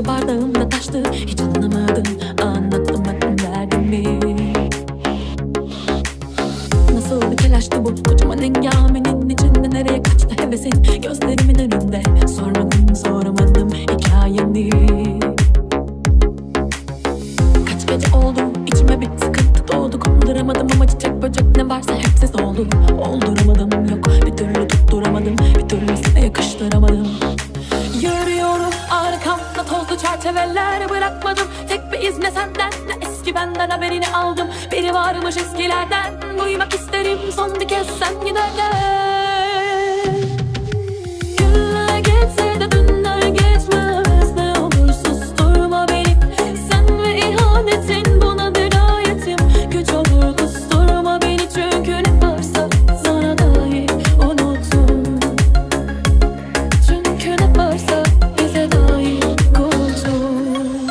kaldı bardağımda taştı. Hiç anlamadım, anlatamadım derdimi. Nasıl bir telaştı bu kocaman hengamenin içinde, nereye kaçtı hevesin gözlerimin önünde. Soramadım hikayeni. Kaç gece oldu içime bir sıkıntı doğdu. Konduramadım ama çiçek böcek ne varsa hepsi soldu. Olduramadım, yok bir türlü tutturamadım, bir türlü sana yakıştıramadım. Yürüyorum arkamda tozlu çerçeveler bırakmadım. Tek bir iz ne senden ne eski benden, haberini aldım. Biri varmış eskilerden, duymak isterim son bir kez sen giderken. Günler geçse de dünler geçmez, ne olur susturma beni. Sen ve ihanetin buna dirayetim. Güç olur kusturma beni, çünkü ne varsa sana dair unuttum. Çünkü ne varsa bize dair unuttum.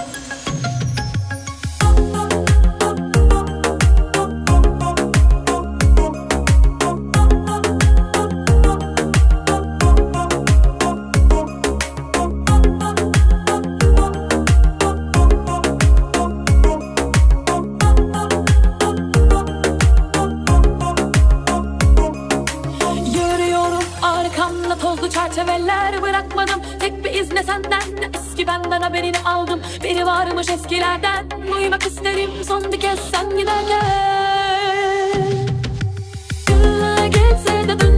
Yürüyorum arkamda tozlu çerçeveler bırakmadım. Tek bir iz ne senden ne eski benden, haberini aldım. Biri varmış eskilerden, duymak isterim son bir kez sen giderken. Günler geçse de